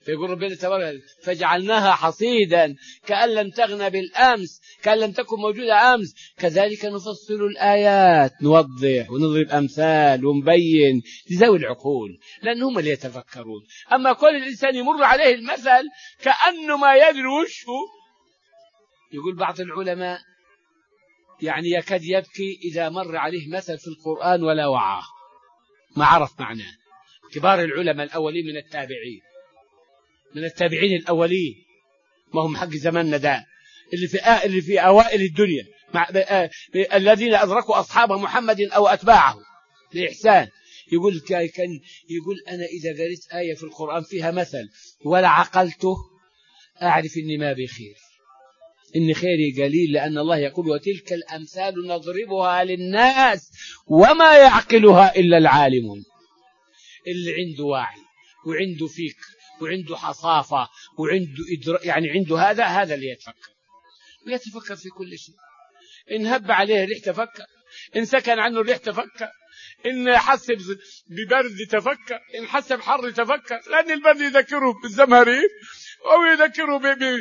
فيقول ربنا تبارك فجعلناها حصيدا كأن لم تغن بالأمس، كأن لم تكن موجودة أمس. كذلك نفصل الآيات، نوضح ونضرب أمثال ونبين لذوي العقول، لأنهم اللي يتفكرون. أما كل الإنسان يمر عليه المثل كأنه ما يدري وشه. يقول بعض العلماء يعني يكاد يبكي إذا مر عليه مثل في القرآن ولا وعاه، ما عرف معناه. كبار العلماء الأولين من التابعين الأولين، ما هم حق زماننا ده، اللي في أوائل الدنيا الذين أدركوا أصحاب محمد أو أتباعه بإحسان. يقول أنا إذا قريت آية في القرآن فيها مثل ولا عقلته أعرف إني ما بخير، إن خيري قليل، لأن الله يقول وتلك الأمثال نضربها للناس وما يعقلها إلا العالمون. اللي عنده وعي وعنده فكر وعنده حصافة وعنده يعني عنده هذا اللي يتفكر في كل شيء. إن هب عليه الريح تفكر، إن سكن عنه الريح تفكر، إن حس ببرد تفكر، إن حس بحر تفكر، لأن البرد يذكره بالزمهرير أو يذكره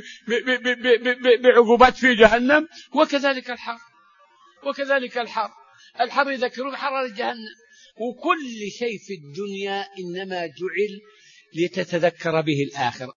بعقوبات في جهنم. وكذلك الحر يذكره بحرارة جهنم. وكل شيء في الدنيا إنما جعل لتتذكر به الآخر.